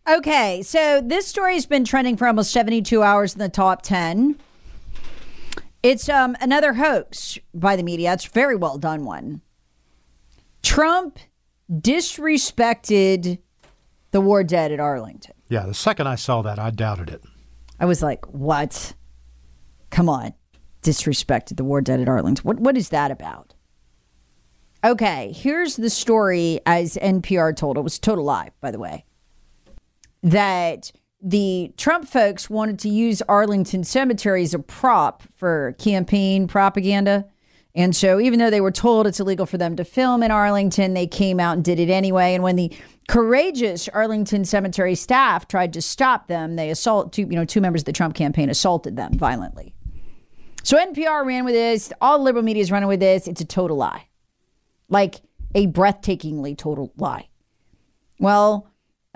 Okay, so this story's been trending for almost 72 hours in the top 10. It's another hoax by the media. It's a very well done one. Trump disrespected the war dead at Arlington. Yeah, the second I saw that, I doubted it. I was like, what? Come on. Disrespected the war dead at Arlington. What is that about? Okay, here's the story as NPR told. It was a total lie, by the way. That the Trump folks wanted to use Arlington Cemetery as a prop for campaign propaganda. And so even though they were told it's illegal for them to film in Arlington, they came out and did it anyway. And when the courageous Arlington Cemetery staff tried to stop them, they two members of the Trump campaign assaulted them violently. So NPR ran with this. All liberal media is running with this. It's a total lie. Like a breathtakingly total lie. Well,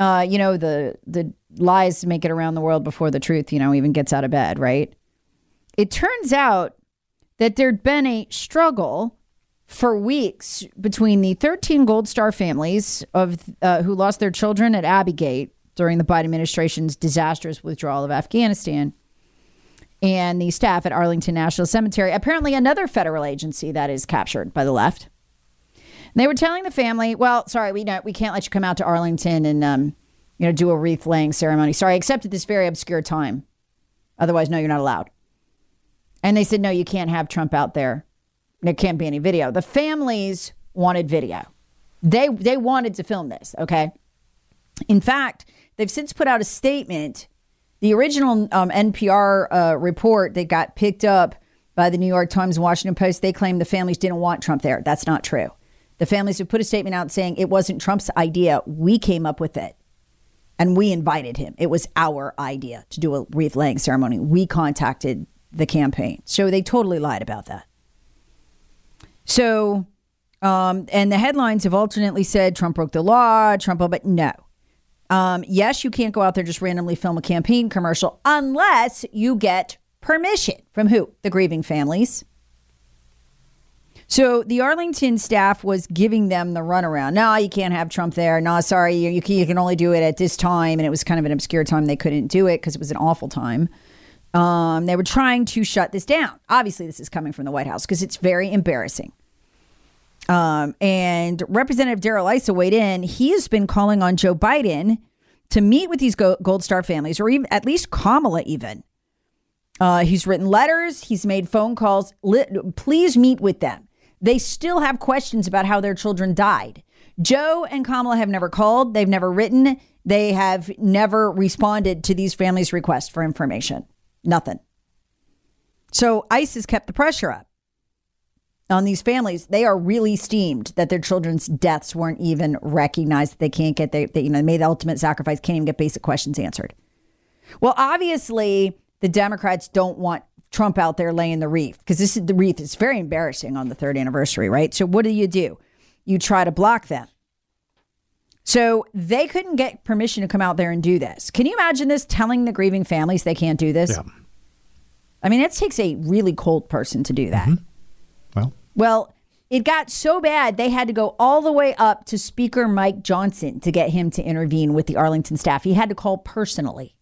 the lies make it around the world before the truth, even gets out of bed, right? It turns out that there'd been a struggle for weeks between the 13 Gold Star families of who lost their children at Abbey Gate during the Biden administration's disastrous withdrawal of Afghanistan and the staff at Arlington National Cemetery, apparently another federal agency that is captured by the left. And they were telling the family, well, sorry, we can't let you come out to Arlington and, do a wreath laying ceremony. Sorry, except at this very obscure time. Otherwise, no, you're not allowed. And they said, no, you can't have Trump out there. There can't be any video. The families wanted video. They wanted to film this, okay? In fact, they've since put out a statement. The original NPR report that got picked up by the New York Times and Washington Post, they claimed the families didn't want Trump there. That's not true. The families have put a statement out saying it wasn't Trump's idea. We came up with it. And we invited him. It was our idea to do a wreath laying ceremony. We contacted the campaign. So they totally lied about that. So, and the headlines have alternately said Trump broke the law, but no. Yes, you can't go out there just randomly film a campaign commercial unless you get permission from who? The grieving families. So the Arlington staff was giving them the runaround. No, you can't have Trump there. No, sorry, you can only do it at this time. And it was kind of an obscure time. They couldn't do it because it was an awful time. They were trying to shut this down. Obviously, this is coming from the White House because it's very embarrassing. And Representative Darrell Issa weighed in. He has been calling on Joe Biden to meet with these Gold Star families, or even at least Kamala even. He's written letters. He's made phone calls. Please meet with them. They still have questions about how their children died. Joe and Kamala have never called. They've never written. They have never responded to these families' requests for information. Nothing. So ICE has kept the pressure up on these families. They are really steamed that their children's deaths weren't even recognized. They can't get they made the ultimate sacrifice, can't even get basic questions answered. Well, obviously, the Democrats don't want Trump out there laying the wreath because the wreath is very embarrassing on the third anniversary, right? So what do? You try to block them. So they couldn't get permission to come out there and do this. Can you imagine this, telling the grieving families they can't do this? Yeah. I mean, it takes a really cold person to do that. Mm-hmm. Well, it got so bad, they had to go all the way up to Speaker Mike Johnson to get him to intervene with the Arlington staff. He had to call personally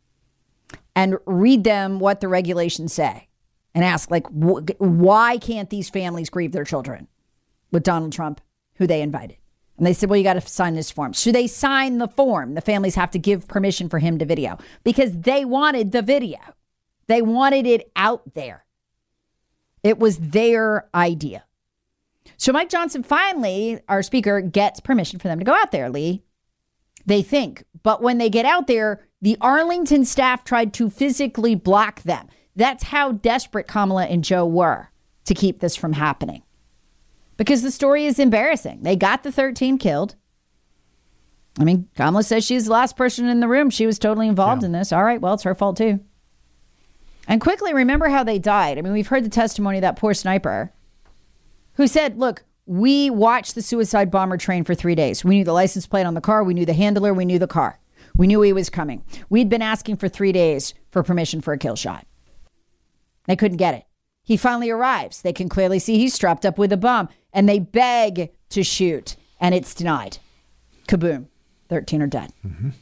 and read them what the regulations say and ask, like, why can't these families grieve their children with Donald Trump, who they invited? And they said, well, you got to sign this form. So they signed the form. The families have to give permission for him to video because they wanted the video. They wanted it out there. It was their idea. So Mike Johnson finally, our speaker, gets permission for them to go out there, Lee. They think. But when they get out there, the Arlington staff tried to physically block them. That's how desperate Kamala and Joe were to keep this from happening. Because the story is embarrassing. They got the 13 killed. I mean, Kamala says she's the last person in the room. She was totally involved in this. All right, well, it's her fault too. And quickly, remember how they died. I mean, we've heard the testimony of that poor sniper who said, look, we watched the suicide bomber train for 3 days. We knew the license plate on the car. We knew the handler. We knew the car. We knew he was coming. We'd been asking for 3 days for permission for a kill shot. They couldn't get it. He finally arrives. They can clearly see he's strapped up with a bomb, and they beg to shoot, and it's denied. Kaboom. 13 are dead. Mm-hmm.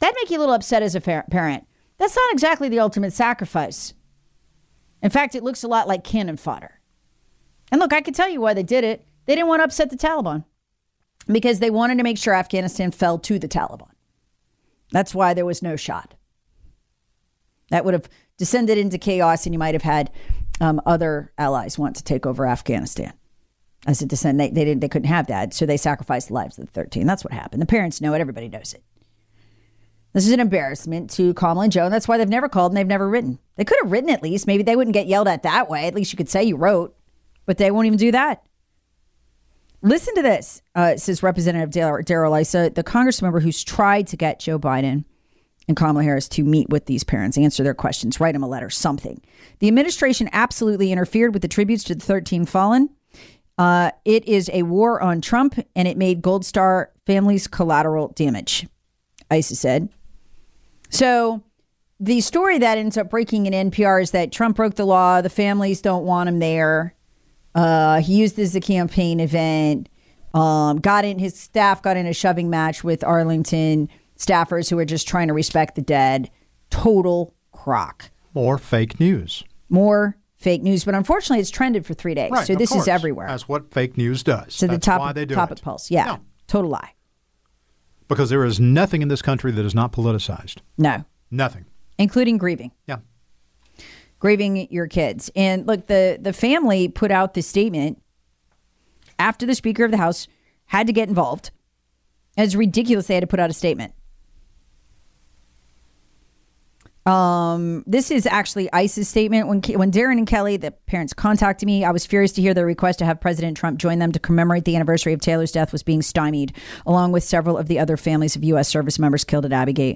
That'd make you a little upset as a parent. That's not exactly the ultimate sacrifice. In fact, it looks a lot like cannon fodder. And look, I can tell you why they did it. They didn't want to upset the Taliban because they wanted to make sure Afghanistan fell to the Taliban. That's why there was no shot. That would have descended into chaos, and you might have had other allies want to take over Afghanistan. As it descended, they couldn't have that, so they sacrificed the lives of the 13. That's what happened. The parents know it. Everybody knows it. This is an embarrassment to Kamala and Joe, and that's why they've never called and they've never written. They could have written at least. Maybe they wouldn't get yelled at that way. At least you could say you wrote, but they won't even do that. Listen to this, says Representative Darrell Issa, the Congress member who's tried to get Joe Biden and Kamala Harris to meet with these parents, answer their questions, write them a letter, something. The administration absolutely interfered with the tributes to the 13 fallen. It is a war on Trump, and it made Gold Star families collateral damage, Issa said. So the story that ends up breaking in NPR is that Trump broke the law. The families don't want him there. He used this as a campaign event. His staff got in a shoving match with Arlington staffers who were just trying to respect the dead. Total crock. More fake news. More fake news. But unfortunately, it's trended for 3 days. Right, so this course. is everywhere. That's what fake news does. So that's why they do topic it. pulse. Yeah. Total lie. Because there is nothing in this country that is not politicized. No. Nothing. Including grieving. Yeah. Grieving your kids. And look, the family put out this statement after the Speaker of the House had to get involved. It's ridiculous they had to put out a statement. This is actually ICE's statement. When Darren and Kelly, the parents, contacted me, I was furious to hear their request to have President Trump join them to commemorate the anniversary of Taylor's death was being stymied, along with several of the other families of U.S. service members killed at Abbey Gate.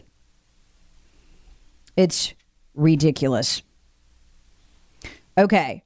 It's ridiculous. Okay.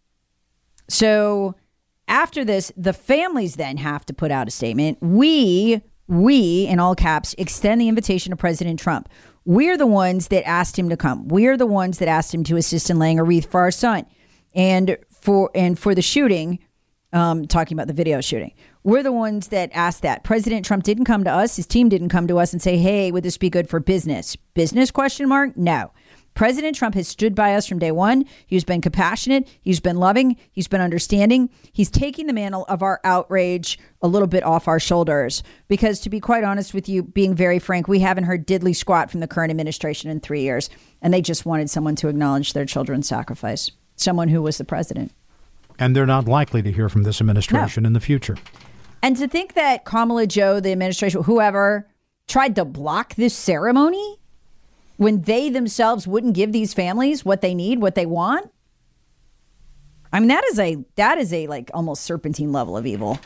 So after this, the families then have to put out a statement. We, in all caps, extend the invitation to President Trump. We're the ones that asked him to come. We're the ones that asked him to assist in laying a wreath for our son. And for the shooting, talking about the video shooting, we're the ones that asked that. President Trump didn't come to us. His team didn't come to us and say, hey, would this be good for business? Business question mark? No. President Trump has stood by us from day one. He's been compassionate. He's been loving. He's been understanding. He's taking the mantle of our outrage a little bit off our shoulders. Because to be quite honest with you, being very frank, we haven't heard diddly squat from the current administration in 3 years. And they just wanted someone to acknowledge their children's sacrifice. Someone who was the president. And they're not likely to hear from this administration in the future. And to think that Kamala, Joe, the administration, whoever, tried to block this ceremony when they themselves wouldn't give these families what they need, what they want. I mean, that is a like almost serpentine level of evil.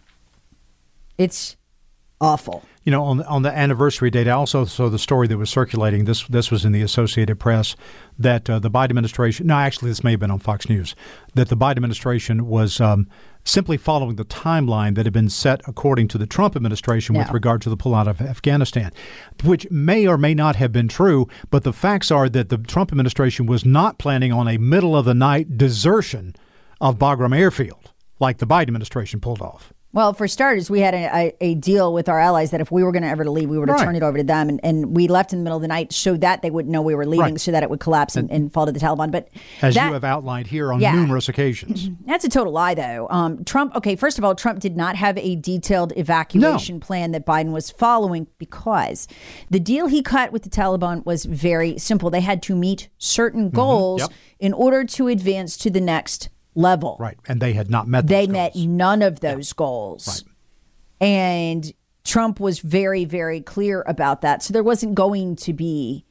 It's awful. You know, on the anniversary date, I also saw the story that was circulating. This was in the Associated Press that the Biden administration. No, actually, this may have been on Fox News. That the Biden administration was simply following the timeline that had been set according to the Trump administration with regard to the pullout of Afghanistan, which may or may not have been true. But the facts are that the Trump administration was not planning on a middle of the night desertion of Bagram Airfield like the Biden administration pulled off. Well, for starters, we had a deal with our allies that if we were going to ever leave, we were to turn it over to them. And we left in the middle of the night so that they wouldn't know we were leaving, so that it would collapse and fall to the Taliban. But as you have outlined here on numerous occasions. That's a total lie, though. Trump, okay, first of all, Trump did not have a detailed evacuation plan that Biden was following because the deal he cut with the Taliban was very simple. They had to meet certain goals in order to advance to the next level. Right. And they had not met those They goals. met none of those goals. Right. And Trump was very, very clear about that. So there wasn't going to be,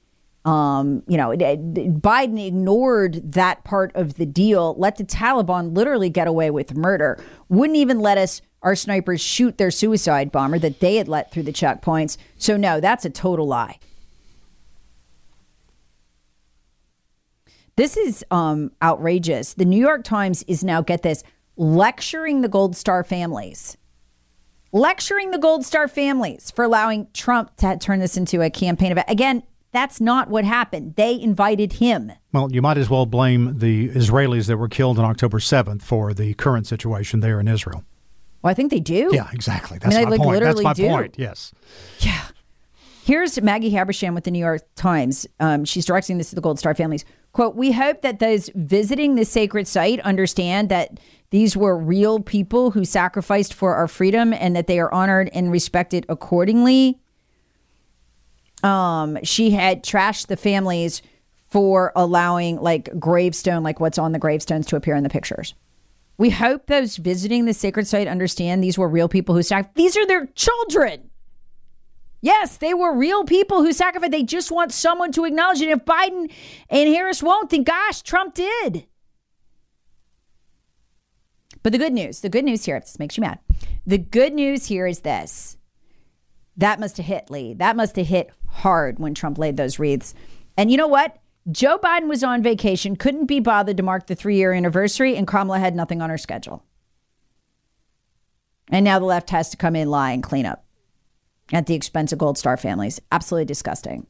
Biden ignored that part of the deal, let the Taliban literally get away with murder, wouldn't even let our snipers shoot their suicide bomber that they had let through the checkpoints. So no, that's a total lie. This is outrageous. The New York Times is now, get this, lecturing the Gold Star families. Lecturing the Gold Star families for allowing Trump to turn this into a campaign event. Again, that's not what happened. They invited him. Well, you might as well blame the Israelis that were killed on October 7th for the current situation there in Israel. Well, I think they do. Yeah, exactly. That's my point. That's my point. Yes. Yeah. Here's Maggie Habersham with the New York Times. She's directing this to the Gold Star families. Quote, "We hope that those visiting the sacred site understand that these were real people who sacrificed for our freedom and that they are honored and respected accordingly." She had trashed the families for allowing gravestone, like what's on the gravestones, to appear in the pictures. "We hope those visiting the sacred site understand these were real people who sacrificed." These are their children. Yes, they were real people who sacrificed. They just want someone to acknowledge it. If Biden and Harris won't, then gosh, Trump did. But the good news here, if this makes you mad, the good news here is this. That must have hit, Lee. That must have hit hard when Trump laid those wreaths. And you know what? Joe Biden was on vacation, couldn't be bothered to mark the 3-year anniversary, and Kamala had nothing on her schedule. And now the left has to come in, lie, and clean up at the expense of Gold Star families. Absolutely disgusting.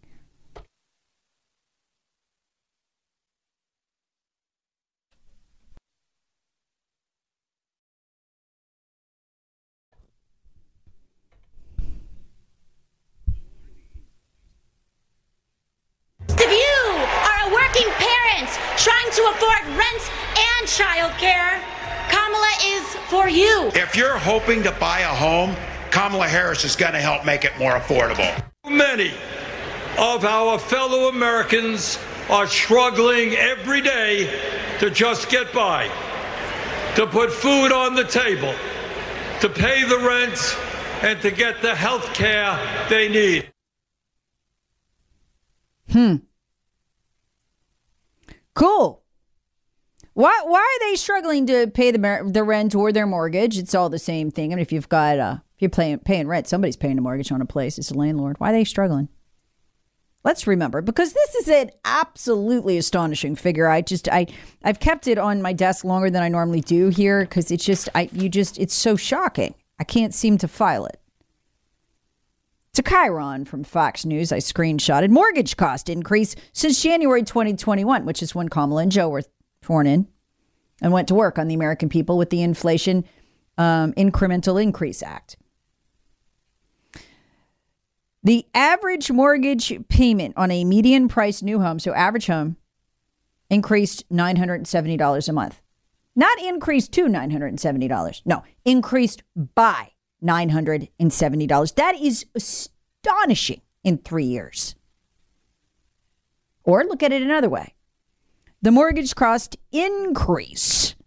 If you are a working parent trying to afford rent and childcare, Kamala is for you. If you're hoping to buy a home, Kamala Harris is going to help make it more affordable. Many of our fellow Americans are struggling every day to just get by, to put food on the table, to pay the rent, and to get the health care they need. Cool. Why are they struggling to pay the rent or their mortgage? It's all the same thing. I mean, if you're paying rent, somebody's paying a mortgage on a place. It's a landlord. Why are they struggling? Let's remember, because this is an absolutely astonishing figure. I've kept it on my desk longer than I normally do here because it's so shocking. I can't seem to file it. To Chiron from Fox News, I screenshotted mortgage cost increase since January 2021, which is when Kamala and Joe were sworn in and went to work on the American people with the Inflation Incremental Increase Act. The average mortgage payment on a median price new home, so average home, increased $970 a month. Not increased to $970. No, increased by $970. That is astonishing in 3 years. Or look at it another way. The mortgage cost increase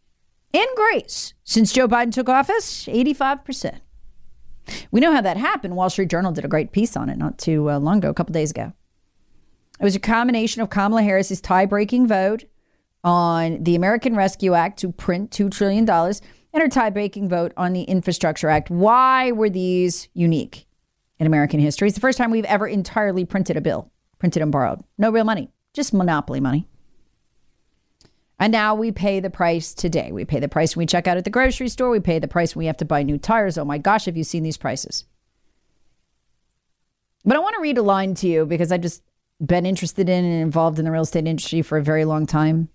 since Joe Biden took office, 85%. We know how that happened. Wall Street Journal did a great piece on it not too long ago, a couple days ago. It was a combination of Kamala Harris's tie-breaking vote on the American Rescue Act to print $2 trillion and her tie-breaking vote on the Infrastructure Act. Why were these unique in American history? It's the first time we've ever entirely printed a bill, printed and borrowed. No real money, just monopoly money. And now we pay the price today. We pay the price when we check out at the grocery store. We pay the price when we have to buy new tires. Oh my gosh, have you seen these prices? But I want to read a line to you because I've just been interested in and involved in the real estate industry for a very long time.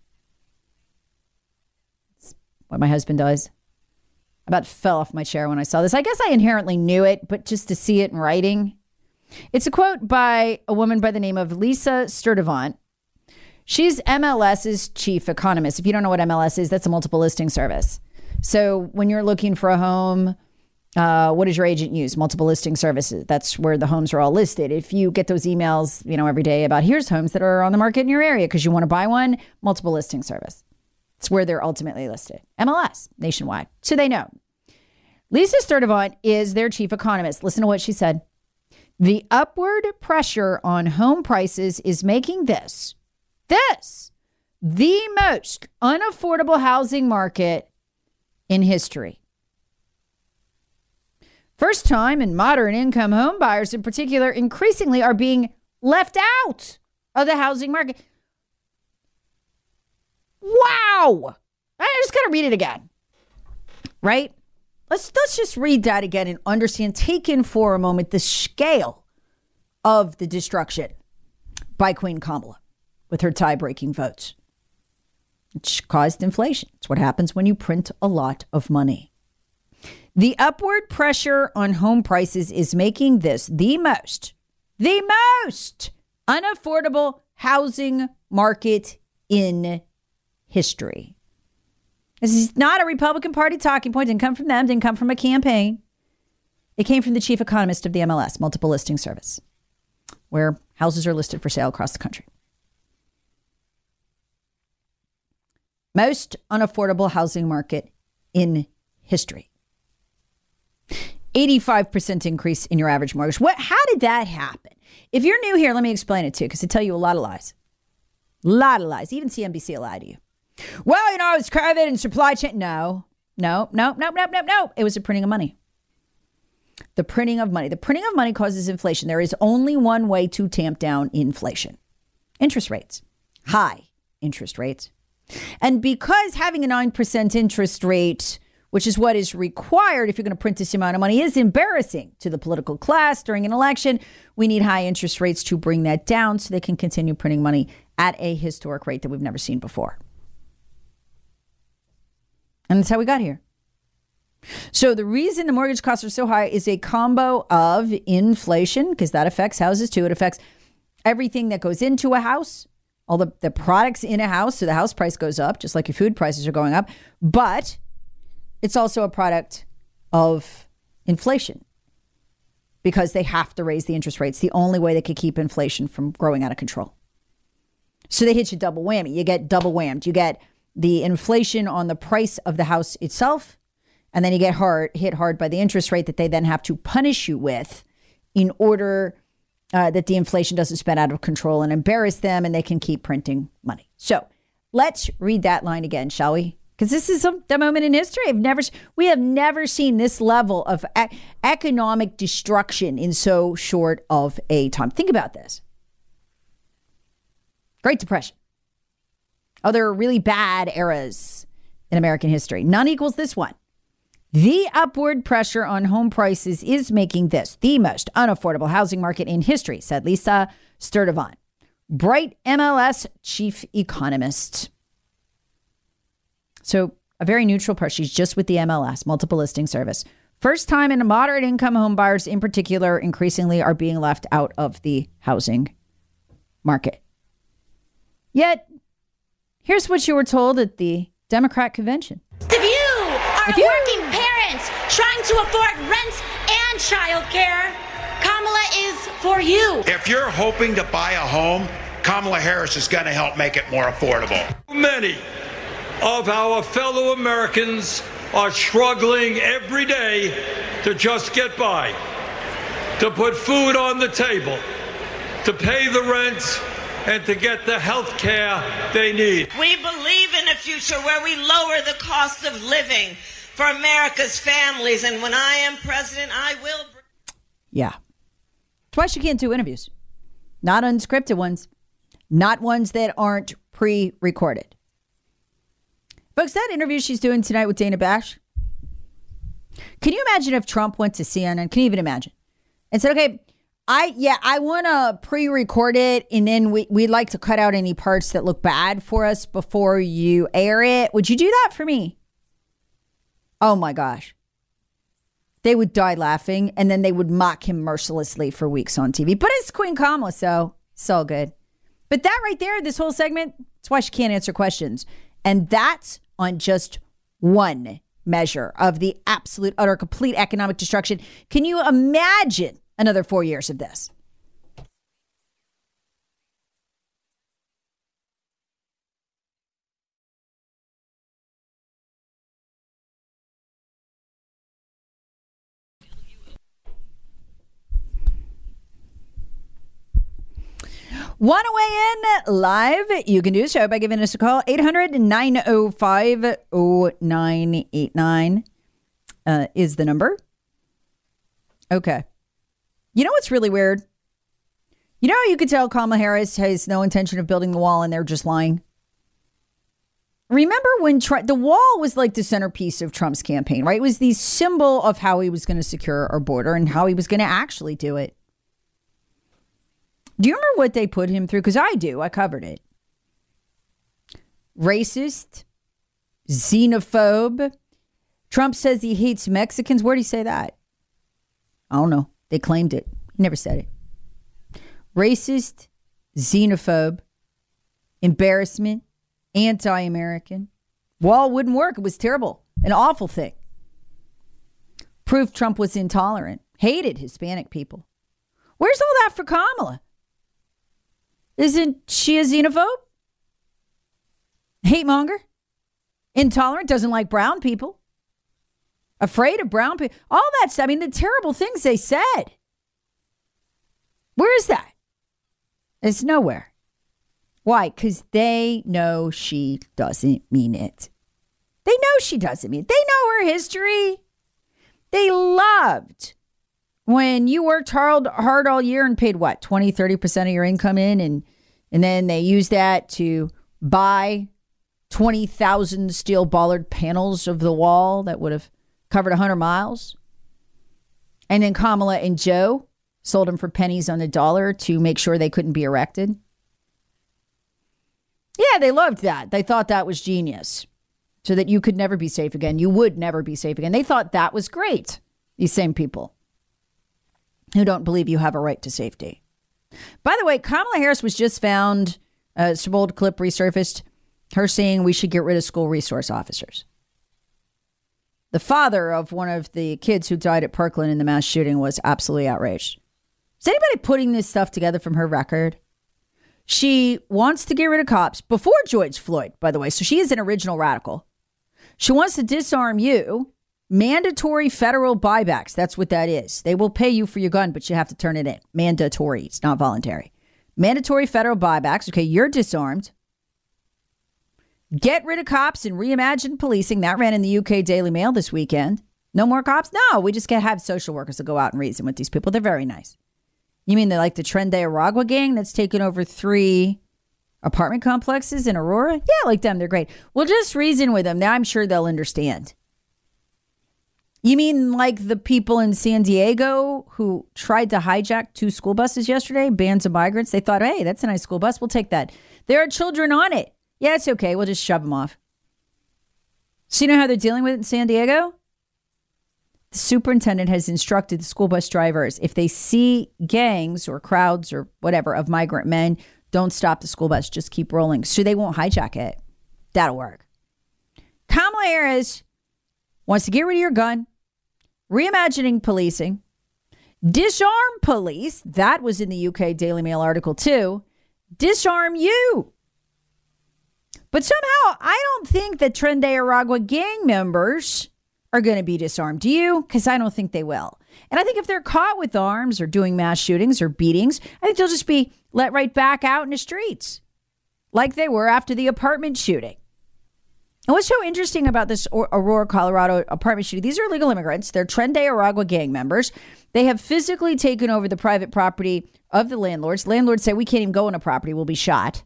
It's what my husband does. I about fell off my chair when I saw this. I guess I inherently knew it, but just to see it in writing. It's a quote by a woman by the name of Lisa Sturdivant. She's MLS's chief economist. If you don't know what MLS is, that's a multiple listing service. So when you're looking for a home, what does your agent use? Multiple listing services. That's where the homes are all listed. If you get those emails, every day about here's homes that are on the market in your area because you want to buy one, multiple listing service. It's where they're ultimately listed. MLS, nationwide. So they know. Lisa Sturdivant is their chief economist. Listen to what she said. The upward pressure on home prices is making this the most unaffordable housing market in history. First time and moderate income home buyers in particular increasingly are being left out of the housing market. Wow. I just got to read it again. Right? Let's just read that again and understand, take in for a moment the scale of the destruction by Queen Kamala with her tie-breaking votes. It caused inflation. It's what happens when you print a lot of money. The upward pressure on home prices is making this the most The most unaffordable housing market in history. This is not a Republican Party talking point. Didn't come from them. Didn't come from a campaign. It came from the chief economist of the MLS, Multiple Listing Service, where houses are listed for sale across the country. Most unaffordable housing market in history. 85% increase in your average mortgage. How did that happen? If you're new here, let me explain it to you, because I tell you a lot of lies. A lot of lies. Even CNBC will lie to you. Well, it's COVID and supply chain. No. It was a printing of money. The printing of money. The printing of money causes inflation. There is only one way to tamp down inflation. Interest rates. High interest rates. And because having a 9% interest rate, which is what is required if you're going to print this amount of money, is embarrassing to the political class during an election, we need high interest rates to bring that down so they can continue printing money at a historic rate that we've never seen before. And that's how we got here. So the reason the mortgage costs are so high is a combo of inflation, because that affects houses too. It affects everything that goes into a house, all the products in a house. So the house price goes up, just like your food prices are going up. But it's also a product of inflation, because they have to raise the interest rates. The only way they could keep inflation from growing out of control. So they hit you double whammy. You get double whammed. You get the inflation on the price of the house itself, and then you get hit hard by the interest rate that they then have to punish you with in order that the inflation doesn't spin out of control and embarrass them, and they can keep printing money. So let's read that line again, shall we? Because this is the moment in history. We have never seen this level of economic destruction in so short of a time. Think about this. Great Depression. Other really bad eras in American history. None equals this one. The upward pressure on home prices is making this the most unaffordable housing market in history, said Lisa Sturdivant, Bright MLS chief economist. So a very neutral person. She's just with the MLS, Multiple Listing Service. First time and moderate income home buyers in particular increasingly are being left out of the housing market. Yet, here's what you were told at the Democrat convention. If you are a working parent trying to afford rent and childcare, Kamala is for you. If you're hoping to buy a home, Kamala Harris is going to help make it more affordable. Many of our fellow Americans are struggling every day to just get by, to put food on the table, to pay the rent, and to get the health care they need. We believe in a future where we lower the cost of living for America's families. And when I am president, I will. Yeah. That's why she can't do interviews. Not unscripted ones. Not ones that aren't pre-recorded. Folks, that interview she's doing tonight with Dana Bash. Can you imagine if Trump went to CNN? Can you even imagine? And said, okay, I want to pre-record it, and then we'd like to cut out any parts that look bad for us before you air it. Would you do that for me? Oh my gosh. They would die laughing, and then they would mock him mercilessly for weeks on TV. But it's Queen Kamala, so it's all good. But that right there, this whole segment, that's why she can't answer questions. And that's on just one measure of the absolute, utter, complete economic destruction. Can you imagine another 4 years of this? Want to weigh in live? You can do so by giving us a call. 800-905-0989 is the number. Okay. You know what's really weird? You know, you could tell Kamala Harris has no intention of building the wall and they're just lying. Remember when the wall was like the centerpiece of Trump's campaign, right? It was the symbol of how he was going to secure our border and how he was going to actually do it. Do you remember what they put him through? Because I do. I covered it. Racist, xenophobe. Trump says he hates Mexicans. Where'd he say that? I don't know. They claimed it. He never said it. racist, xenophobe, embarrassment, anti-American. Wall wouldn't work. It was terrible. An awful thing. Proved Trump was intolerant. Hated Hispanic people. Where's all that for Kamala? Isn't she a xenophobe? Hate monger? Intolerant? Doesn't like brown people? Afraid of brown people? All that stuff. I mean, the terrible things they said. Where is that? It's nowhere. Why? Because they know she doesn't mean it. They know she doesn't mean it. They know her history. They loved when you worked hard all year and paid what, 20, 30% of your income in, and then they used that to buy 20,000 steel bollard panels of the wall that would have covered 100 miles. And then Kamala and Joe sold them for pennies on the dollar to make sure they couldn't be erected. Yeah, they loved that. They thought that was genius. So that you could never be safe again. You would never be safe again. They thought that was great. These same people who don't believe you have a right to safety. By the way, Kamala Harris was just found, some old clip resurfaced, her saying we should get rid of school resource officers. The father of one of the kids who died at Parkland in the mass shooting was absolutely outraged. Is anybody putting this stuff together from her record? She wants to get rid of cops before George Floyd, by the way. So she is an original radical. She wants to disarm you. Mandatory federal buybacks. That's what that is. They will pay you for your gun, but you have to turn it in. Mandatory. It's not voluntary. Mandatory federal buybacks. Okay, you're disarmed. Get rid of cops and reimagine policing. That ran in the UK Daily Mail this weekend. No more cops? No, we just can't have social workers to go out and reason with these people. They're very nice. You mean they're like the Tren de Aragua gang that's taken over 3 apartment complexes in Aurora? Yeah, like them. They're great. Well, just reason with them. Now I'm sure they'll understand. You mean like the people in San Diego who tried to hijack 2 school buses yesterday, bands of migrants? They thought, hey, that's a nice school bus. We'll take that. There are children on it. Yeah, it's okay. We'll just shove them off. So you know how they're dealing with it in San Diego? The superintendent has instructed the school bus drivers, if they see gangs or crowds or whatever of migrant men, don't stop the school bus. Just keep rolling. So they won't hijack it. That'll work. Kamala Harris wants to get rid of your gun, reimagining policing, disarm police. That was in the UK Daily Mail article too. Disarm you. But somehow I don't think that Tren de Aragua gang members are going to be disarmed. Do you? Because I don't think they will. And I think if they're caught with arms or doing mass shootings or beatings, I think they'll just be let right back out in the streets like they were after the apartment shooting. And what's so interesting about this Aurora, Colorado apartment shooting, these are illegal immigrants. They're Tren de Aragua gang members. They have physically taken over the private property of the landlords. Landlords say, we can't even go on a property. We'll be shot.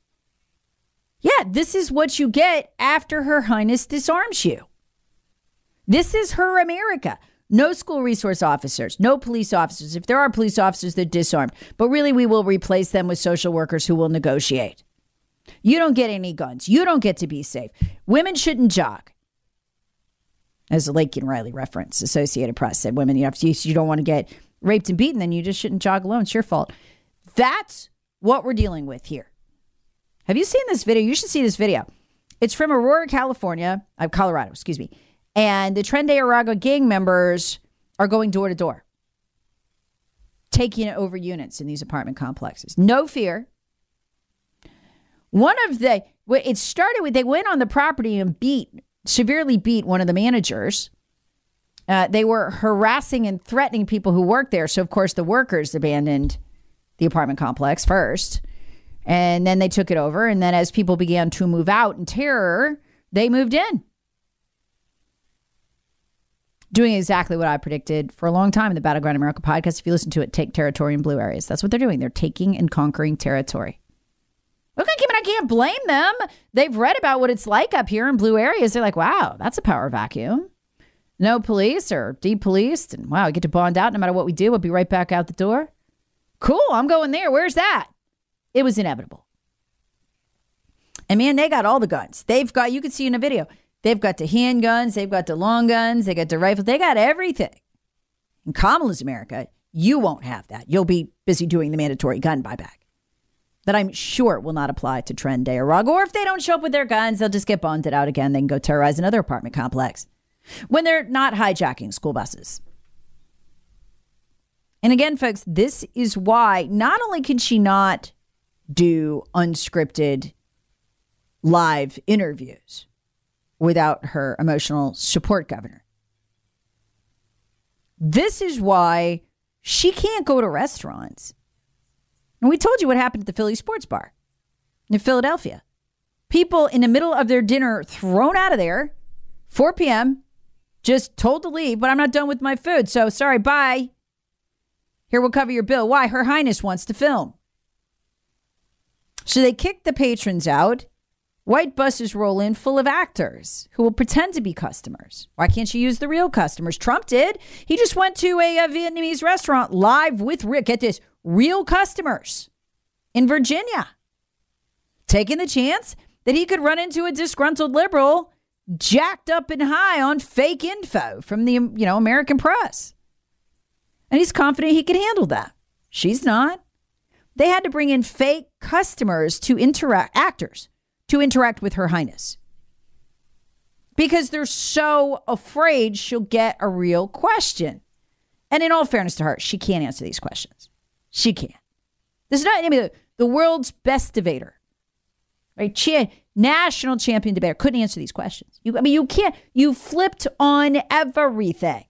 Yeah, this is what you get after Her Highness disarms you. This is her America. No school resource officers, no police officers. If there are police officers, they're disarmed. But really, we will replace them with social workers who will negotiate. You don't get any guns. You don't get to be safe. Women shouldn't jog. As a Lakin Riley reference, Associated Press said, women, you don't want to get raped and beaten, then you just shouldn't jog alone. It's your fault. That's what we're dealing with here. Have you seen this video? You should see this video. It's from Aurora, Colorado, excuse me. And the Tren de Aragua gang members are going door to door, taking over units in these apartment complexes. No fear. It started with, they went on the property and severely beat one of the managers. They were harassing and threatening people who worked there. So, of course, the workers abandoned the apartment complex first. And then they took it over. And then as people began to move out in terror, they moved in. Doing exactly what I predicted for a long time in the Battleground America podcast. If you listen to it, take territory in blue areas. That's what they're doing. They're taking and conquering territory. Okay, but I can't blame them. They've read about what it's like up here in blue areas. They're like, wow, that's a power vacuum. No police or depoliced. And wow, we get to bond out. No matter what we do, we'll be right back out the door. Cool, I'm going there. Where's that? It was inevitable. And man, they got all the guns. You can see in a video, they've got the handguns, they've got the long guns, they got the rifles, they got everything. In Kamala's America, You won't have that. You'll be busy doing the mandatory gun buyback. That I'm sure will not apply to Tren Day or Rugg. Or if they don't show up with their guns, they'll just get bonded out again. They can go terrorize another apartment complex when they're not hijacking school buses. And again, folks, this is why not only can she not do unscripted live interviews without her emotional support governor. This is why she can't go to restaurants. And we told you what happened at the Philly Sports Bar in Philadelphia. People in the middle of their dinner thrown out of there, 4 p.m., just told to leave, but I'm not done with my food, so sorry, bye. Here, we'll cover your bill. Why? Her Highness wants to film. So they kicked the patrons out. White buses roll in full of actors who will pretend to be customers. Why can't she use the real customers? Trump did. He just went to a Vietnamese restaurant live with, get this, real customers in Virginia, taking the chance that he could run into a disgruntled liberal jacked up and high on fake info from the, American press. And he's confident he can handle that. She's not. They had to bring in fake customers actors to interact with Her Highness because they're so afraid she'll get a real question. And in all fairness to her, she can't answer these questions. She can't. This is not the world's best debater, right? National champion debater couldn't answer these questions. You can't. You flipped on everything.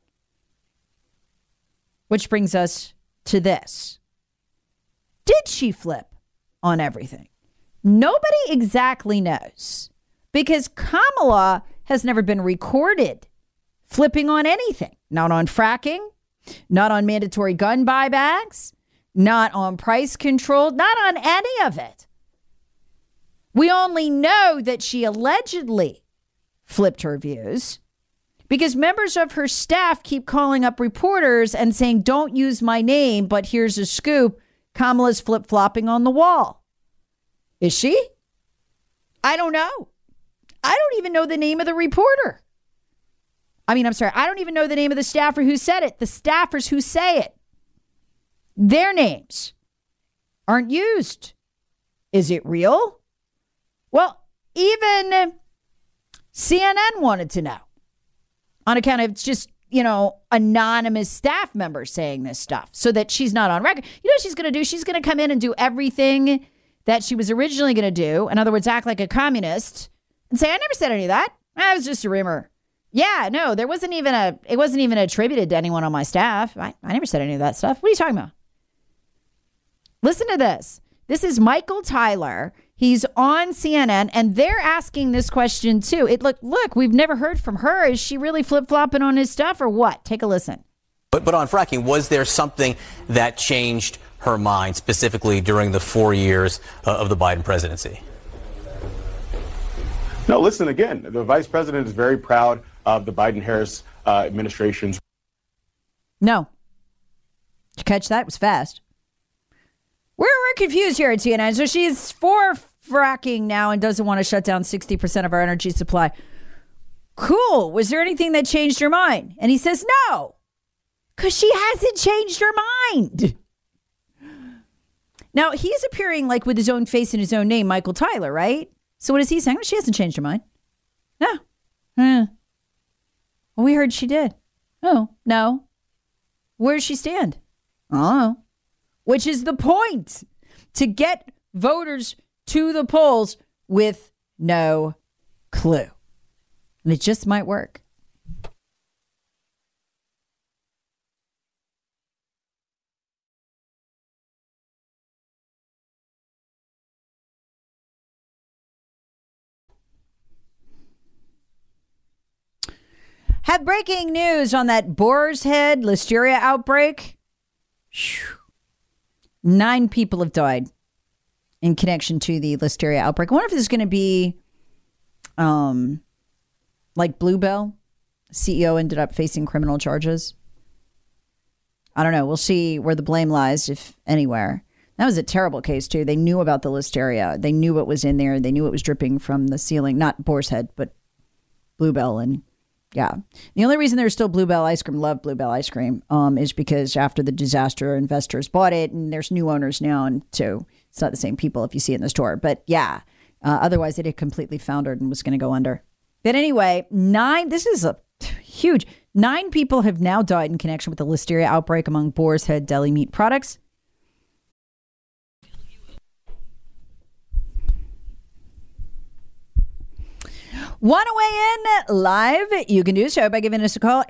Which brings us to this. Did she flip on everything? Nobody exactly knows because Kamala has never been recorded flipping on anything. Not on fracking, not on mandatory gun buybacks, not on price control, not on any of it. We only know that she allegedly flipped her views because members of her staff keep calling up reporters and saying, don't use my name, but here's a scoop. Kamala's flip-flopping on the wall. Is she? I don't know. I don't even know the name of the reporter. I don't even know the name of the staffer who said it. The staffers who say it. Their names aren't used. Is it real? Well, even CNN wanted to know on account of just, anonymous staff members saying this stuff so that she's not on record. You know what she's going to do? She's going to come in and do everything that she was originally going to do. In other words, act like a communist and say, I never said any of that. That was just a rumor. Yeah, no, it wasn't even attributed to anyone on my staff. I never said any of that stuff. What are you talking about? Listen to this. This is Michael Tyler. He's on CNN, and they're asking this question too. Look, we've never heard from her. Is she really flip-flopping on his stuff or what? Take a listen. But on fracking, was there something that changed her mind specifically during the 4 years of the Biden presidency? No, listen, again, the vice president is very proud of the Biden-Harris administration's. No. Did you catch that? It was fast. We're confused here at CNN. So she's for fracking now and doesn't want to shut down 60% of our energy supply. Cool. Was there anything that changed her mind? And he says no, because she hasn't changed her mind. Now, he's appearing like with his own face and his own name, Michael Tyler, right? So what is he saying? Well, she hasn't changed her mind. No. Well, we heard she did. Oh, no. Where does she stand? Oh. Which is the point, to get voters to the polls with no clue. And it just might work. Have breaking news on that Boar's Head Listeria outbreak. 9 people have died in connection to the Listeria outbreak. I wonder if this is going to be like Bluebell. CEO ended up facing criminal charges. I don't know. We'll see where the blame lies, if anywhere. That was a terrible case, too. They knew about the Listeria. They knew what was in there. They knew it was dripping from the ceiling. Not Boar's Head, but Bluebell. And Yeah. The only reason there's still Bluebell ice cream, love Bluebell ice cream, is because after the disaster, investors bought it and there's new owners now. And so it's not the same people if you see it in the store. But yeah, otherwise it had completely foundered and was going to go under. But anyway, this is a huge, 9 people have now died in connection with the listeria outbreak among Boar's Head deli meat products. Want to weigh in live? You can do so by giving us a call.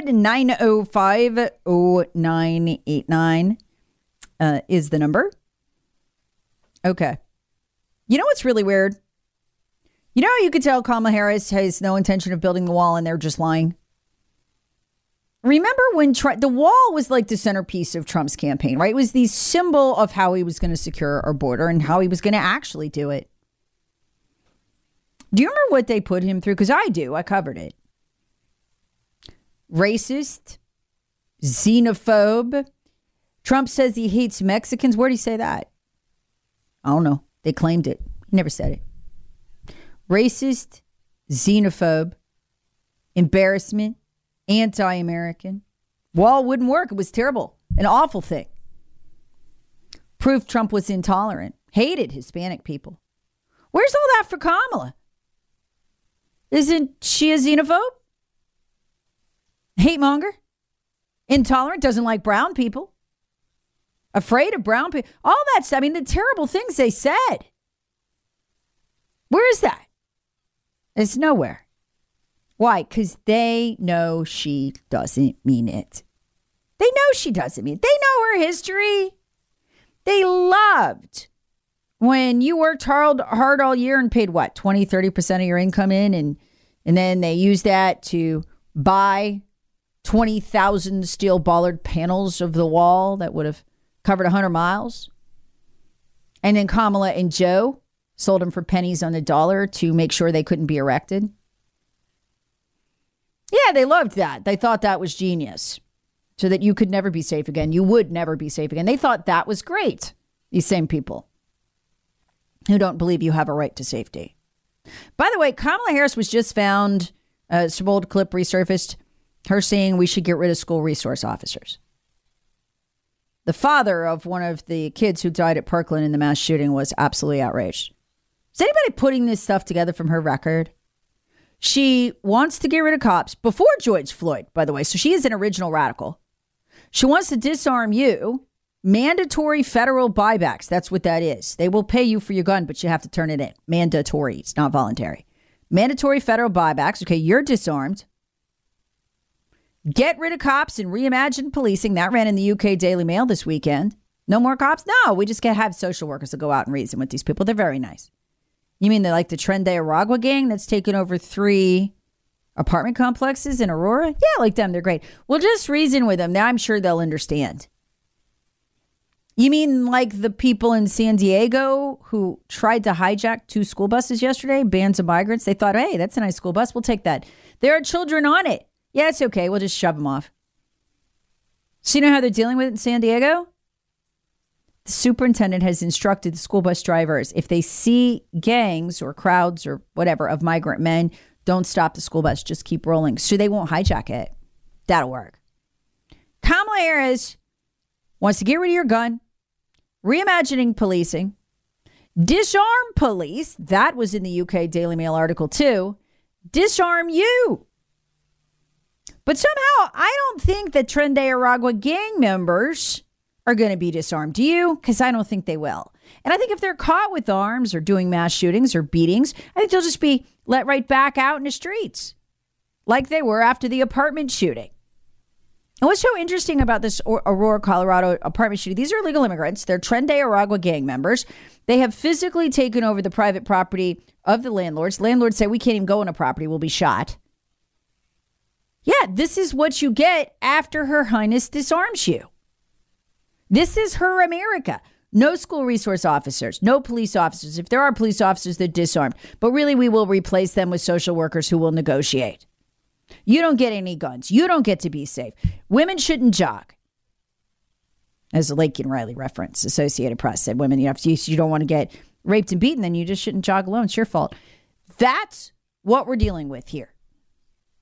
800-905-0989 is the number. Okay. You know what's really weird? You know how you could tell Kamala Harris has no intention of building the wall and they're just lying? Remember when the wall was like the centerpiece of Trump's campaign, right? It was the symbol of how he was going to secure our border and how he was going to actually do it. Do you remember what they put him through? Because I do. I covered it. Racist, xenophobe. Trump says he hates Mexicans. Where'd he say that? I don't know. They claimed it. He never said it. Racist, xenophobe, embarrassment, anti-American. Wall wouldn't work. It was terrible. An awful thing. Proved Trump was intolerant. Hated Hispanic people. Where's all that for Kamala? Isn't she a xenophobe? Hate monger? Intolerant? Doesn't like brown people? Afraid of brown people? All that stuff. I mean, the terrible things they said. Where is that? It's nowhere. Why? Because they know she doesn't mean it. They know she doesn't mean it. They know her history. They loved when you worked hard all year and paid what, 20, 30% of your income in, and then they used that to buy 20,000 steel bollard panels of the wall that would have covered 100 miles. And then Kamala and Joe sold them for pennies on the dollar to make sure they couldn't be erected. Yeah, they loved that. They thought that was genius. So that you could never be safe again. You would never be safe again. They thought that was great. These same people who don't believe you have a right to safety. By the way, Kamala Harris was just found, some old clip resurfaced, her saying we should get rid of school resource officers. The father of one of the kids who died at Parkland in the mass shooting was absolutely outraged. Is anybody putting this stuff together from her record? She wants to get rid of cops before George Floyd, by the way. So she is an original radical. She wants to disarm you. Mandatory federal buybacks. That's what that is. They will pay you for your gun, but you have to turn it in. Mandatory. It's not voluntary. Mandatory federal buybacks. Okay, you're disarmed. Get rid of cops and reimagine policing. That ran in the UK Daily Mail this weekend. No more cops? No, we just can't have social workers to go out and reason with these people. They're very nice. You mean they're like the Tren de Aragua gang that's taken over 3 apartment complexes in Aurora? Yeah, like them. They're great. Well, just reason with them. Now I'm sure they'll understand. You mean like the people in San Diego who tried to hijack 2 school buses yesterday, bands of migrants? They thought, hey, that's a nice school bus. We'll take that. There are children on it. Yeah, it's okay. We'll just shove them off. So you know how they're dealing with it in San Diego? The superintendent has instructed the school bus drivers, if they see gangs or crowds or whatever of migrant men, don't stop the school bus. Just keep rolling. So they won't hijack it. That'll work. Kamala Harris wants to get rid of your gun, reimagining policing, disarm police. That was in the UK Daily Mail article too. Disarm you. But somehow I don't think that Tren de Aragua gang members are going to be disarmed. Do you? Because I don't think they will. And I think if they're caught with arms or doing mass shootings or beatings, I think they'll just be let right back out in the streets like they were after the apartment shooting. And what's so interesting about this Aurora, Colorado apartment shooting, these are illegal immigrants. They're Tren de Aragua gang members. They have physically taken over the private property of the landlords. Landlords say, we can't even go on a property. We'll be shot. Yeah, this is what you get after Her Highness disarms you. This is her America. No school resource officers, no police officers. If there are police officers, they're disarmed. But really, we will replace them with social workers who will negotiate. You don't get any guns. You don't get to be safe. Women shouldn't jog. As a Lakin Riley reference, Associated Press said, women, you don't want to get raped and beaten, then you just shouldn't jog alone. It's your fault. That's what we're dealing with here.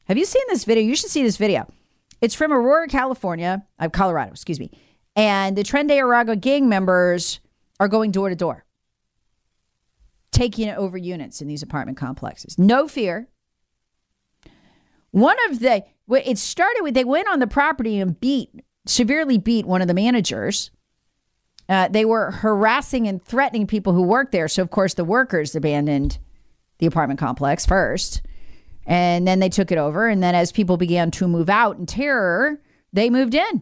Have you seen this video? You should see this video. It's from Aurora, Colorado, excuse me. And the Tren de Aragua gang members are going door to door, taking over units in these apartment complexes. No fear. It started with, they went on the property and severely beat one of the managers. They were harassing and threatening people who worked there. So, of course, the workers abandoned the apartment complex first. And then they took it over. And then as people began to move out in terror, they moved in.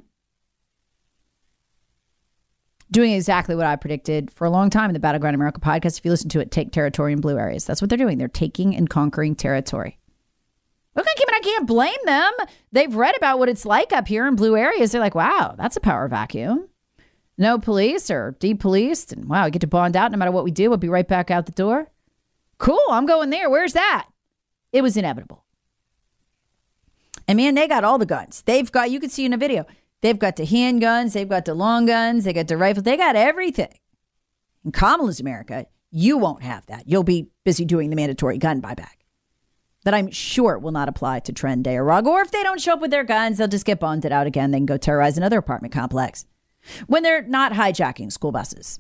Doing exactly what I predicted for a long time in the Battleground America podcast. If you listen to it, take territory in blue areas. That's what they're doing. They're taking and conquering territory. Okay, I can't blame them. They've read about what it's like up here in blue areas. They're like, wow, that's a power vacuum. No police or depoliced. And wow, I get to bond out no matter what we do. We'll be right back out the door. Cool, I'm going there. Where's that? It was inevitable. And man, they got all the guns. You can see in a video, they've got the handguns, they've got the long guns, they got the rifles, they got everything. In Kamala's America, you won't have that. You'll be busy doing the mandatory gun buyback. That I'm sure will not apply to Tren de Aragua. Or if they don't show up with their guns, they'll just get bonded out again. They can go terrorize another apartment complex when they're not hijacking school buses.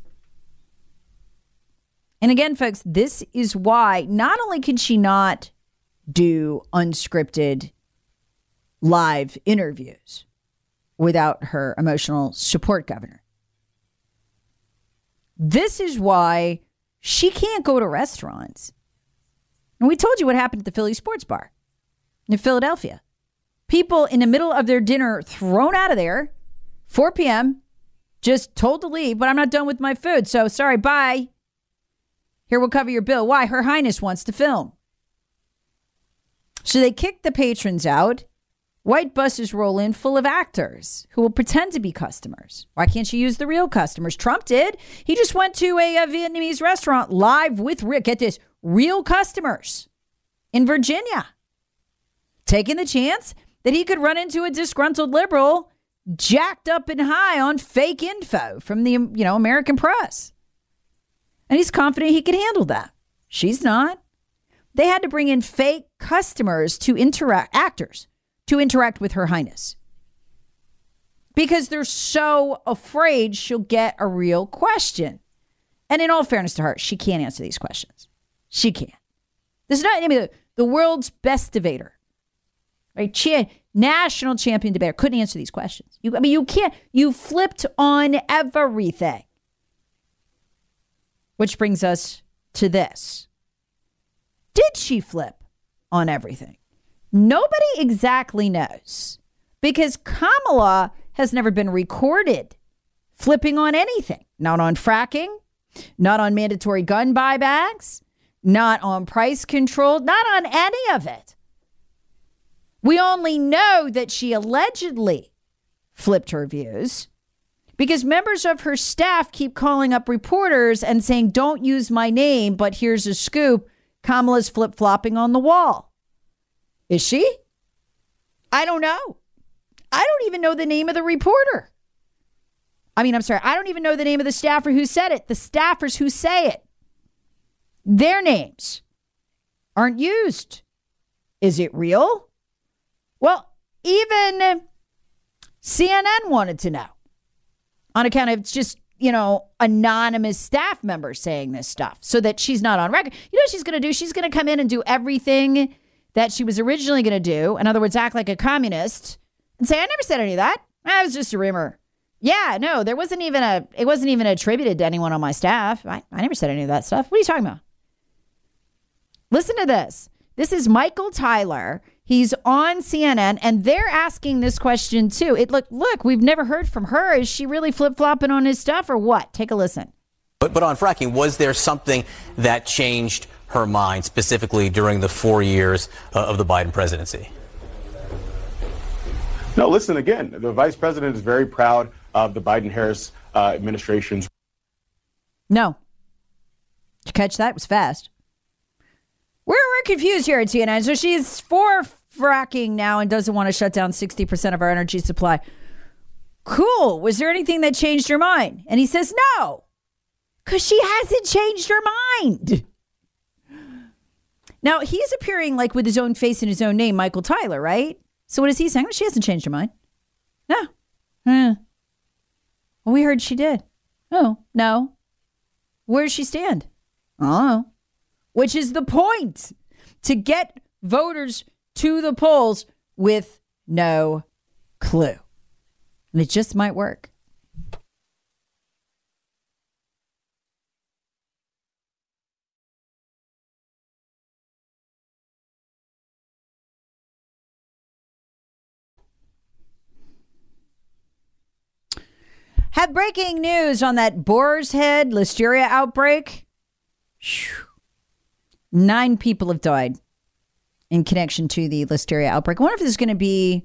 And again, folks, this is why not only can she not do unscripted live interviews without her emotional support governor, this is why she can't go to restaurants. And we told you what happened at the Philly Sports Bar in Philadelphia. People in the middle of their dinner thrown out of there, 4 p.m., just told to leave, but I'm not done with my food, so sorry, bye. Here, we'll cover your bill. Why? Her Highness wants to film. So they kicked the patrons out. White buses roll in full of actors who will pretend to be customers. Why can't you use the real customers? Trump did. He just went to a Vietnamese restaurant live with, get this, real customers in Virginia, taking the chance that he could run into a disgruntled liberal jacked up and high on fake info from the American press. And he's confident he can handle that. She's not. They had to bring in fake customers actors to interact with Her Highness because they're so afraid she'll get a real question. And in all fairness to her, she can't answer these questions. She can't. This is not the world's best debater, right? National champion debater couldn't answer these questions. You can't. You flipped on everything. Which brings us to this. Did she flip on everything? Nobody exactly knows because Kamala has never been recorded flipping on anything. Not on fracking, not on mandatory gun buybacks, not on price control, not on any of it. We only know that she allegedly flipped her views because members of her staff keep calling up reporters and saying, don't use my name, but here's a scoop. Kamala's flip-flopping on the wall. Is she? I don't know. I don't even know the name of the reporter. I don't even know the name of the staffer who said it. The staffers who say it. Their names aren't used. Is it real? Well, even CNN wanted to know on account of just, anonymous staff members saying this stuff so that she's not on record. You know what she's going to do? She's going to come in and do everything that she was originally going to do. In other words, act like a communist and say, I never said any of that. That was just a rumor. Yeah, no, it wasn't even attributed to anyone on my staff. I never said any of that stuff. What are you talking about? Listen to this. This is Michael Tyler. He's on CNN, and they're asking this question too. Look, we've never heard from her. Is she really flip-flopping on his stuff or what? Take a listen. But on fracking, was there something that changed her mind, specifically during the 4 years of the Biden presidency? No, listen, again, the vice president is very proud of the Biden-Harris administration's. No. Did you catch that? It was fast. We're confused here at CNN. So she's for fracking now and doesn't want to shut down 60% of our energy supply. Cool. Was there anything that changed your mind? And he says no, because she hasn't changed her mind. Now, he's appearing like with his own face and his own name, Michael Tyler, right? So what is he saying? Well, she hasn't changed her mind. No. Well, we heard she did. Oh, no. Where does she stand? Oh. Which is the point, to get voters to the polls with no clue. And it just might work. Have breaking news on that Boar's Head Listeria outbreak. 9 people have died in connection to the Listeria outbreak. I wonder if this is going to be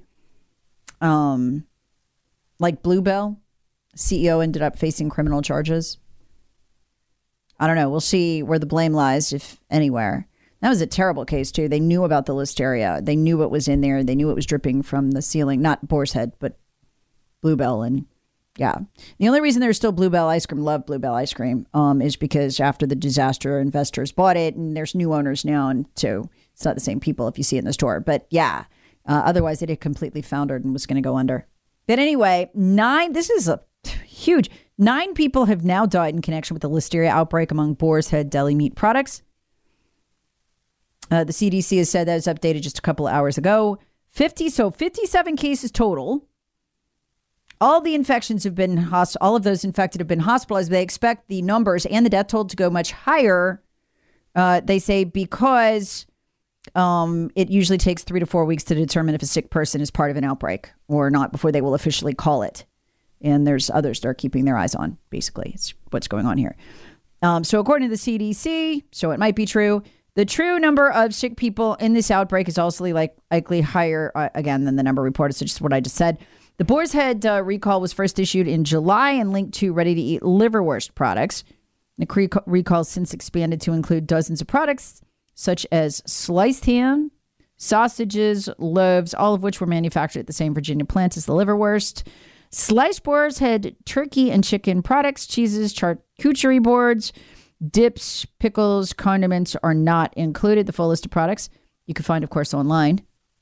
like Bluebell. CEO ended up facing criminal charges. I don't know. We'll see where the blame lies, if anywhere. That was a terrible case, too. They knew about the Listeria. They knew what was in there. They knew it was dripping from the ceiling. Not Boar's Head, but Bluebell. And yeah. The only reason there's still Bluebell ice cream, love Bluebell ice cream, is because after the disaster, investors bought it and there's new owners now. And so it's not the same people if you see it in the store. But yeah, otherwise it had completely foundered and was going to go under. But anyway, this is a huge, 9 people have now died in connection with the Listeria outbreak among Boar's Head deli meat products. The CDC has said that was updated just a couple of hours ago. 57 cases total. All the infections have been, all of those infected have been hospitalized. They expect the numbers and the death toll to go much higher. They say because it usually takes 3 to 4 weeks to determine if a sick person is part of an outbreak or not before they will officially call it. And there's others they're keeping their eyes on, basically. It's what's going on here. So according to the CDC, so it might be true, the true number of sick people in this outbreak is also likely higher, again, than the number reported. So just what I just said. The Boar's Head recall was first issued in July and linked to ready-to-eat liverwurst products. The recall since expanded to include dozens of products, such as sliced ham, sausages, loaves, all of which were manufactured at the same Virginia plant as the liverwurst. Sliced Boar's Head turkey and chicken products, cheeses, charcuterie boards, dips, pickles, condiments are not included. The full list of products you can find, of course, online.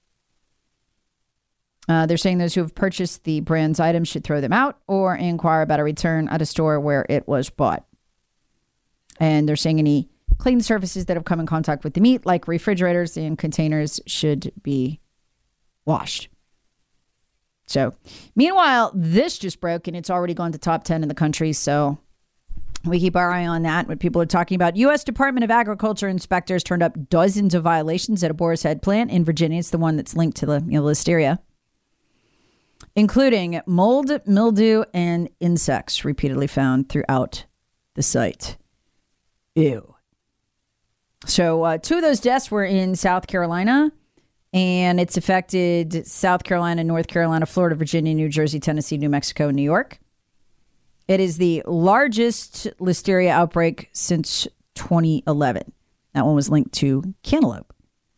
They're saying those who have purchased the brand's items should throw them out or inquire about a return at a store where it was bought. And they're saying any clean surfaces that have come in contact with the meat, like refrigerators and containers, should be washed. So, meanwhile, this just broke and it's already gone to top 10 in the country. So we keep our eye on that. What people are talking about. U.S. Department of Agriculture inspectors turned up dozens of violations at a Boar's Head plant in Virginia. It's the one that's linked to the Listeria, including mold, mildew, and insects repeatedly found throughout the site. Ew. So 2 of those deaths were in South Carolina, and it's affected South Carolina, North Carolina, Florida, Virginia, New Jersey, Tennessee, New Mexico, and New York. It is the largest Listeria outbreak since 2011. That one was linked to cantaloupe.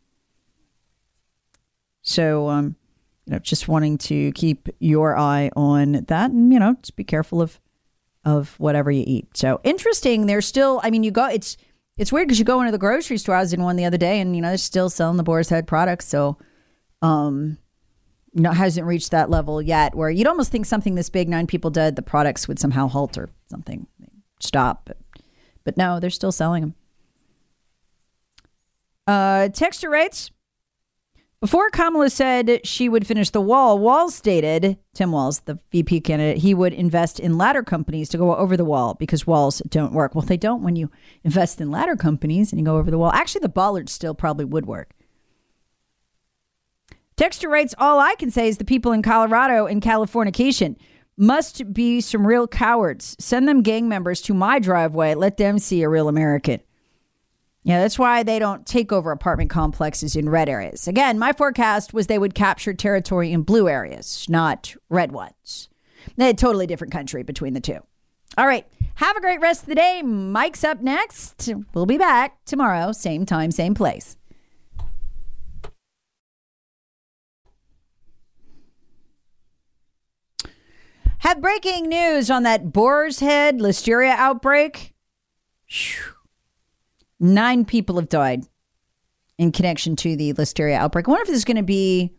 So, just wanting to keep your eye on that and, just be careful of whatever you eat. So interesting. There's still, it's weird because you go into the grocery store. I was in one the other day and, they're still selling the Boar's Head products. So, hasn't reached that level yet where you'd almost think something this big, 9 people dead, the products would somehow halt or something, stop. But no, they're still selling them. Texture rates. Before Kamala said she would finish the wall, Walz stated, Tim Walz, the VP candidate, he would invest in ladder companies to go over the wall because walls don't work. Well, they don't when you invest in ladder companies and you go over the wall. Actually, the bollards still probably would work. Texture writes, all I can say is the people in Colorado and Californication must be some real cowards. Send them gang members to my driveway. Let them see a real American. Yeah, that's why they don't take over apartment complexes in red areas. Again, my forecast was they would capture territory in blue areas, not red ones. A totally different country between the two. All right. Have a great rest of the day. Mike's up next. We'll be back tomorrow, same time, same place. Have breaking news on that Boar's Head Listeria outbreak. 9 people have died in connection to the Listeria outbreak. I wonder if this is going to be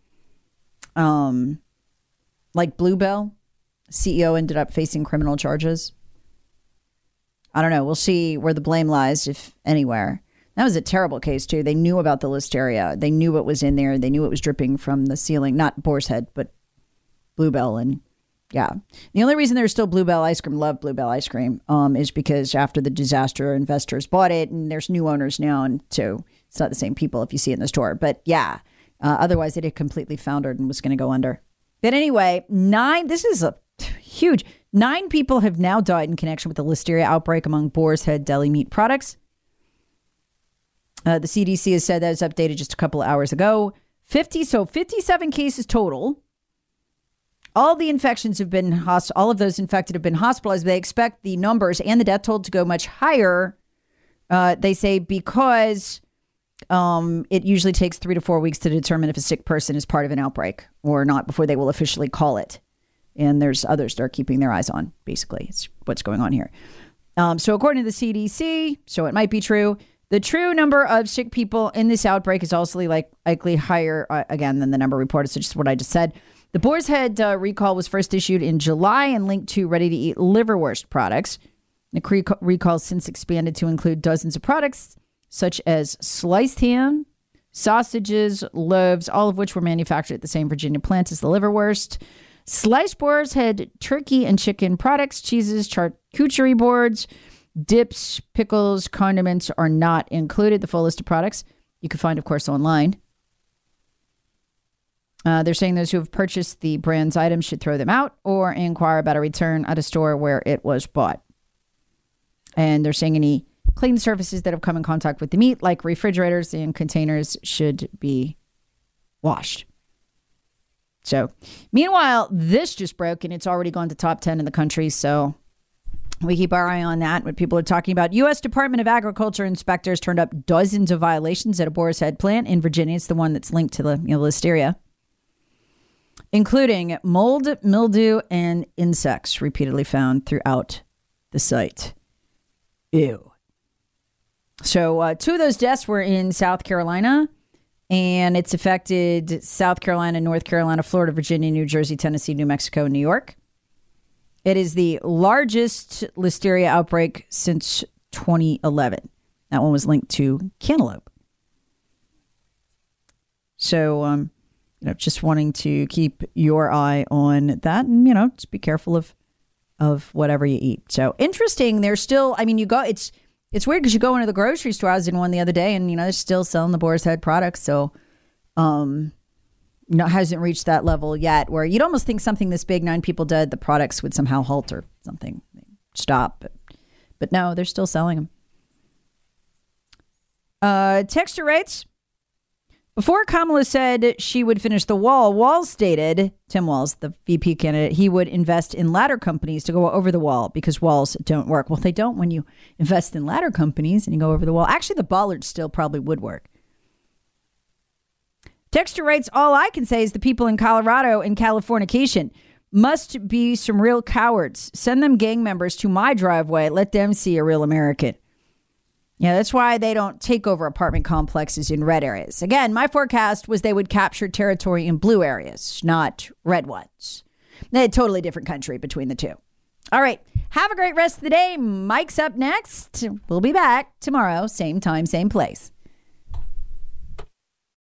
like Bluebell. CEO ended up facing criminal charges. I don't know. We'll see where the blame lies, if anywhere. That was a terrible case, too. They knew about the Listeria. They knew what was in there. They knew it was dripping from the ceiling. Not Boar's Head, but Bluebell. And yeah. The only reason there's still Bluebell ice cream, love Bluebell ice cream, is because after the disaster, investors bought it and there's new owners now. And so it's not the same people if you see it in the store. But yeah, otherwise it had completely foundered and was going to go under. But anyway, this is a huge, 9 people have now died in connection with the Listeria outbreak among Boar's Head deli meat products. The CDC has said that was updated just a couple of hours ago. 57 cases total. All the infections have been, all of those infected have been hospitalized. They expect the numbers and the death toll to go much higher. They say because it usually takes 3 to 4 weeks to determine if a sick person is part of an outbreak or not before they will officially call it. And there's others that are keeping their eyes on, basically. It's what's going on here. So according to the CDC, so it might be true, the true number of sick people in this outbreak is also likely higher, again, than the number reported. So just what I just said. The Boar's Head recall was first issued in July and linked to ready-to-eat liverwurst products. The recall since expanded to include dozens of products, such as sliced ham, sausages, loaves, all of which were manufactured at the same Virginia plant as the liverwurst. Sliced Boar's Head turkey and chicken products, cheeses, charcuterie boards, dips, pickles, condiments are not included. The full list of products you can find, of course, online. They're saying those who have purchased the brand's items should throw them out or inquire about a return at a store where it was bought. And they're saying any clean surfaces that have come in contact with the meat, like refrigerators and containers, should be washed. So, meanwhile, this just broke and it's already gone to top 10 in the country. So we keep our eye on that. What people are talking about. U.S. Department of Agriculture inspectors turned up dozens of violations at a Boar's Head plant in Virginia. It's the one that's linked to the Listeria, including mold, mildew, and insects repeatedly found throughout the site. Ew. So 2 of those deaths were in South Carolina. And it's affected South Carolina, North Carolina, Florida, Virginia, New Jersey, Tennessee, New Mexico, and New York. It is the largest Listeria outbreak since 2011. That one was linked to cantaloupe. So, just wanting to keep your eye on that and, just be careful of whatever you eat. So interesting. There's still, it's weird because you go into the grocery store. I was in one the other day and, they're still selling the Boar's Head products. So, hasn't reached that level yet where you'd almost think something this big, 9 people dead, the products would somehow halt or something, stop. But no, they're still selling them. Texture rates. Before Kamala said she would finish the wall, Walz stated, Tim Walz, the VP candidate, he would invest in ladder companies to go over the wall because walls don't work. Well, they don't when you invest in ladder companies and you go over the wall. Actually, the bollards still probably would work. Texture rates, all I can say is the people in Colorado and Californication must be some real cowards. Send them gang members to my driveway. Let them see a real American. Yeah, that's why they don't take over apartment complexes in red areas. Again, my forecast was they would capture territory in blue areas, not red ones. A totally different country between the two. All right. Have a great rest of the day. Mike's up next. We'll be back tomorrow, same time, same place.